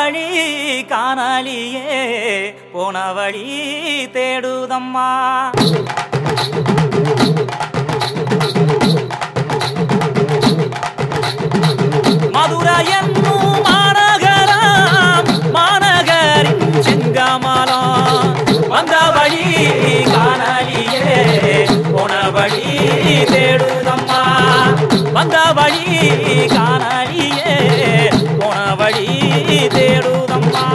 வழி காணலியே போன வழி தேடுதம்மா. மதுரை என்னும் மாநகரம் மாநகரின் செங்கமலம் வந்த வழி காணலியே போன வழி தேடுதம்மா. வந்த வழி காணலியே போன வழி தேடுதம்மா.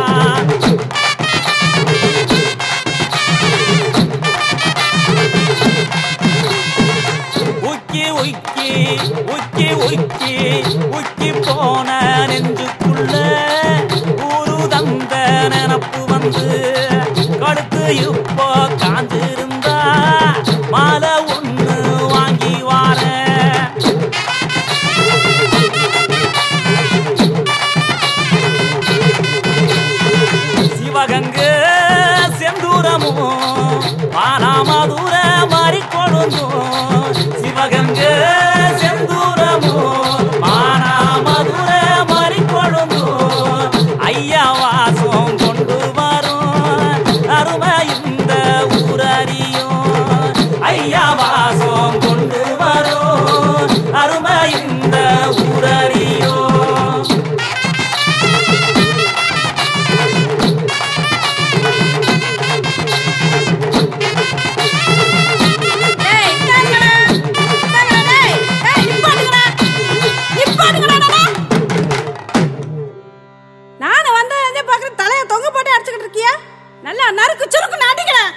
உக்கி உக்கி உக்கி உக்கி உக்கி போன நெஞ்சுக்குள்ள ஊரு தந்த நினப்பு வந்து கடுத்து இப்போ காஞ்சிருந்தா மாலை ஒண்ணு வாங்கி வார. சிவகங்க செந்தூரமும் மானாமதுர மாறி கொழுந்தும். சிவகங்க செந்தூரமும் மானாமதுர மாறி கொழுந்தும். ஐயா வாசம் கொண்டு வரும் அருமை இந்த ஊரறியும். ஐயா வாசம் கொண்டு வரும் அருமை இந்த ஊரறியும். நல்லா நறுக்கு சுருக்கு நாட்டிக்கிறேன்.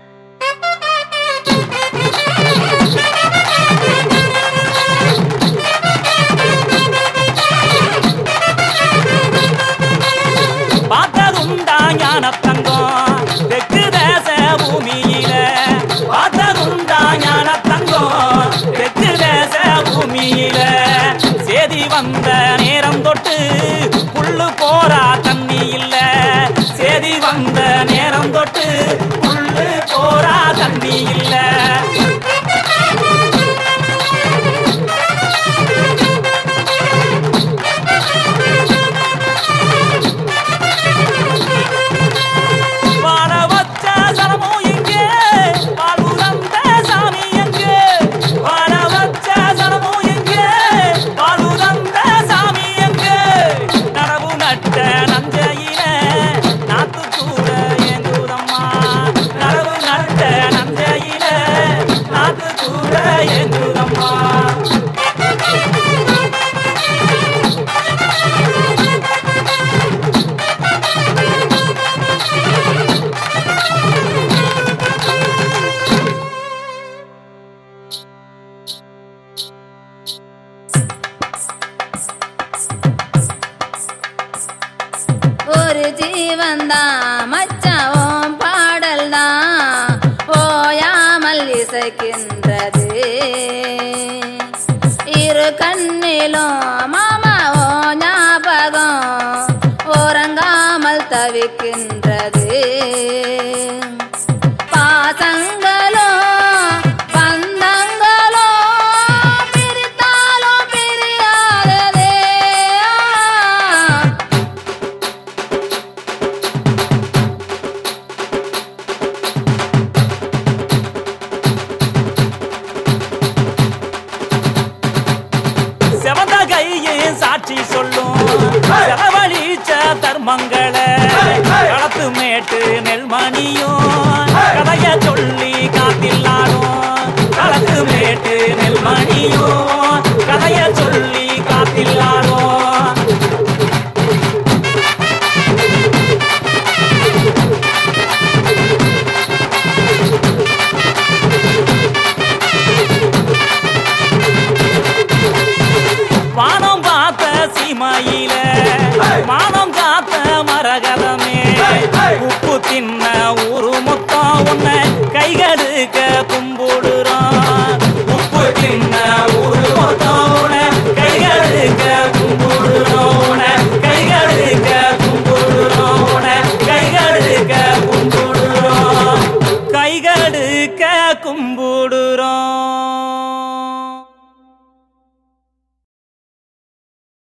பார்த்ததுண்டா ஞான தங்கம் தெற்கு தேச பூமியில. பார்த்ததுண்டா ஞான தங்கம் தெற்கு தேச பூமியில. சேதி வந்த நேரம் தொட்டு புல்லு போரா தண்ணி இல்ல. சேதி வந்த நேரம் தொட்டு புல்லு போரா தண்ணி இல்ல. வாழ வச்ச சனமும் எங்கே வாழ்வு தந்த சாமி எங்கே. வாழ வச்ச சனமும் எங்கே வாழ்வு தந்த சாமி எங்கே. நடவு நட்ட நஞ்சையில நாத்து கூட எங்குதம்மா. நடவு நட்ட நஞ்சையில நாத்து கூட எங்குதம்மா. ஒரு ஜீவன்தான் மச்சாவும் பாடல் தான் ஓயாமல் இசைக்கின்றது. இரு கண்ணிலும் மாமாவோ ஞாபகம் ஓரங்காமல் தவிக்கின்றது. பாசங்களோ பந்தங்களோ பிரித்தாலும் பிரியாததே. செவந்த கையே சாட்சி சொல்லும் செலவழிச்ச தர்மங்களை. களத்து மேட்டு நெல்மணியும் கதைய சொல்லி காத்தில்லாடும். களத்து மேட்டு நெல்மணியும் கதைய சொல்லி காத்தில்லாடும். வானம் பார்த்த சீமையில மானம் காத்த மரகதமே. உப்பு தின்ன ஊரு மொத்தம் உன்னை கைகடுக்க கும்பிடுறோம். உப்பு தின்ன ஊரு மொத்தம் உன்னை கைகடுக்க கும்பிடுறோம். உன்னை கைகடுக்க கும்பிடுறோம். உன்னை கைகடுக்க கும்பிடுறோம். கைகடுக்க கும்பிடுறோம்.